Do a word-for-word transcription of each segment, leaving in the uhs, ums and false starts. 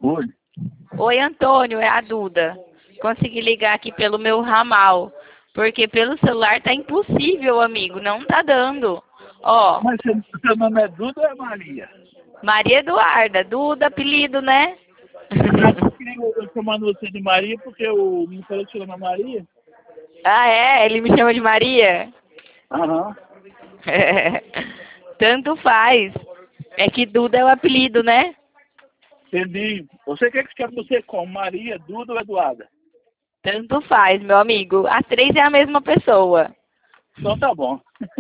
Oi. Oi, Antônio, é a Duda. Consegui ligar aqui pelo meu ramal, porque pelo celular tá impossível, amigo, não tá dando. Ó, Mas seu, seu nome é Duda ou é Maria? Maria Eduarda, Duda, apelido, né? Ah, porque eu, eu chamando você de Maria porque o me falou que seu nome é Maria. Ah, é? Ele me chama de Maria? Aham. Tanto faz. É que Duda é o apelido, né? Entendi. Você quer que chame você como? Maria, Duda ou Eduarda? Tanto faz, meu amigo. As três é a mesma pessoa. Então tá bom.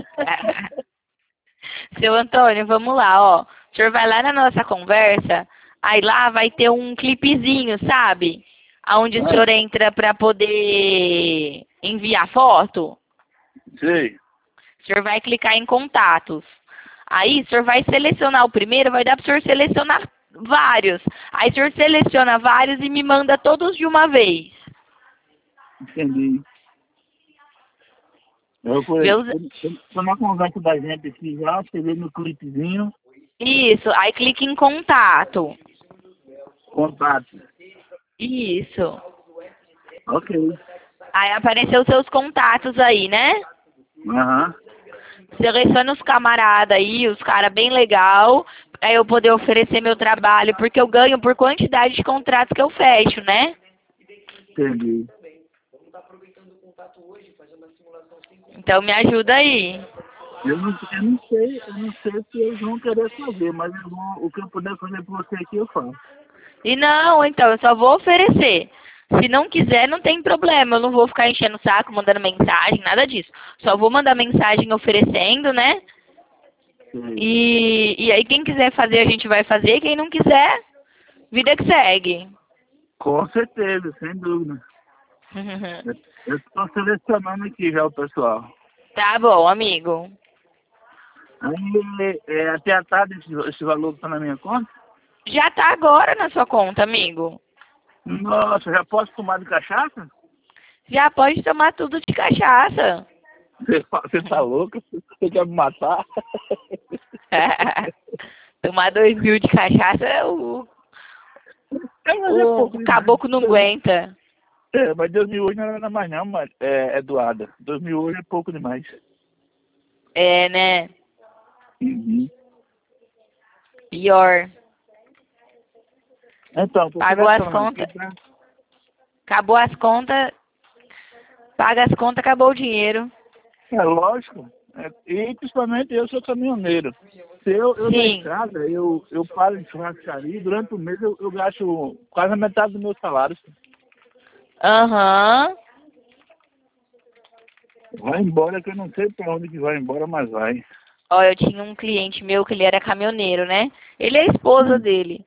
Seu Antônio, vamos lá, ó. O senhor vai lá na nossa conversa, aí lá vai ter um clipezinho, sabe? Aonde o senhor Ah, entra para poder enviar foto. sei. O senhor vai clicar em contatos. Aí o senhor vai selecionar o primeiro, vai dar para o senhor selecionar vários. Aí o senhor seleciona vários e me manda todos de uma vez. Entendi. Eu fui, Viu? tô na conversa da gente aqui já, escrevi no clipezinho, Isso, aí clique em contato. contato. Isso. Ok. Aí apareceu seus contatos aí, né? Aham. Seleciona os camaradas aí, os caras bem legal, pra eu poder oferecer meu trabalho, porque eu ganho por quantidade de contratos que eu fecho, né? Entendi. Então me ajuda aí. Eu não, eu não sei, eu não sei se eles vão querer fazer, mas eu vou, o que eu puder fazer por você aqui eu faço. E não, então, eu só vou oferecer. Se não quiser, não tem problema. Eu não vou ficar enchendo o saco, mandando mensagem, nada disso. Só vou mandar mensagem oferecendo, né? Sei. E, e aí quem quiser fazer, a gente vai fazer. Quem não quiser, vida que segue. Com certeza, sem dúvida. Eu estou selecionando aqui já o pessoal. Tá bom, amigo. Aí, é, até a tarde esse, esse valor está na minha conta? Já tá agora na sua conta, amigo. Nossa, já posso tomar de cachaça? Já pode tomar tudo de cachaça. Você, você tá louco? Você quer me matar? Tomar dois mil de cachaça, o, É, mas é o, pouco o demais. caboclo não aguenta. É, mas dois mil hoje não era mais não, mas é, Eduarda. dois mil hoje é pouco demais. É, né? Uhum. Pior. Então, tô Pagou as selecionando aqui, contas, tá? acabou as contas, paga as contas, acabou o dinheiro. É lógico. É, e principalmente eu sou caminhoneiro. Se eu, eu na Sim. estrada, eu, eu paro em churrascaria e durante o mês eu, eu gasto quase a metade do meu salário. Aham. Vai embora que eu não sei pra onde que vai embora, mas vai. Ó, eu tinha um cliente meu que ele era caminhoneiro, né? Ele é a esposa Hum. dele.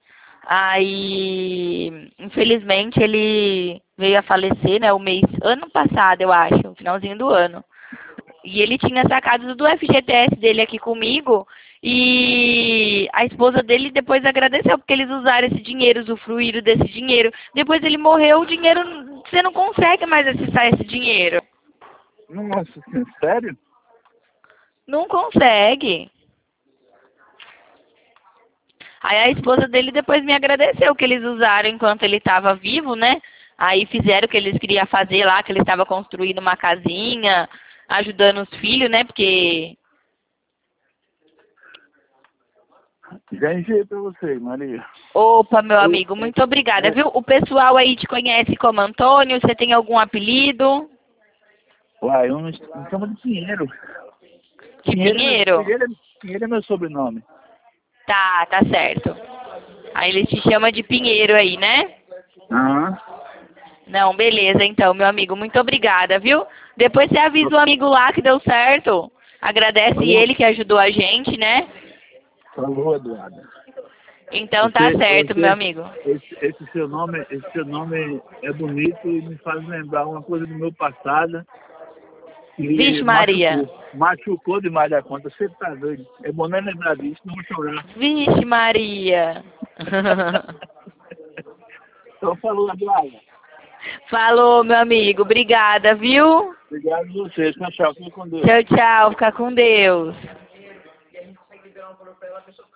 Aí, infelizmente, ele veio a falecer, né? O mês, ano passado, eu acho, finalzinho do ano. E ele tinha sacado do F G T S dele aqui comigo. E a esposa dele depois agradeceu, porque eles usaram esse dinheiro, usufruíram desse dinheiro. Depois ele morreu, o dinheiro, você não consegue mais acessar esse dinheiro. Nossa, sério? Não consegue. Aí a esposa dele depois me agradeceu que eles usaram enquanto ele estava vivo, né? Aí fizeram o que eles queriam fazer lá, que ele estava construindo uma casinha, ajudando os filhos, né? Porque... Já enviei pra você, Maria. Opa, meu Eu, amigo, muito obrigada, é, viu? O pessoal aí te conhece como Antônio, você tem algum apelido? uai, eu me me chama de Pinheiro. De Pinheiro, é meu- Pinheiro? Pinheiro, é- Pinheiro é meu sobrenome. Tá, tá certo. Aí eles te chamam de Pinheiro aí, né? Aham. Não, beleza, então, meu amigo, muito obrigada, viu? Depois você avisa o amigo lá que deu certo. Agradece Falou, ele que ajudou a gente, né? falou, Eduardo. Então tá Você, certo, meu você, amigo. esse, esse seu nome, esse seu nome é bonito e me faz lembrar uma coisa do meu passado que Vixe, Maria. machucou. Machucou demais da conta. Você tá doido. É bom nem lembrar disso, não vou chorar. Vixe, Maria. Então falou, Eduardo. Falou, meu amigo. Obrigada, viu? Obrigado a vocês. Tchau, tchau. Fique com Deus. Tchau, tchau. Fica com Deus.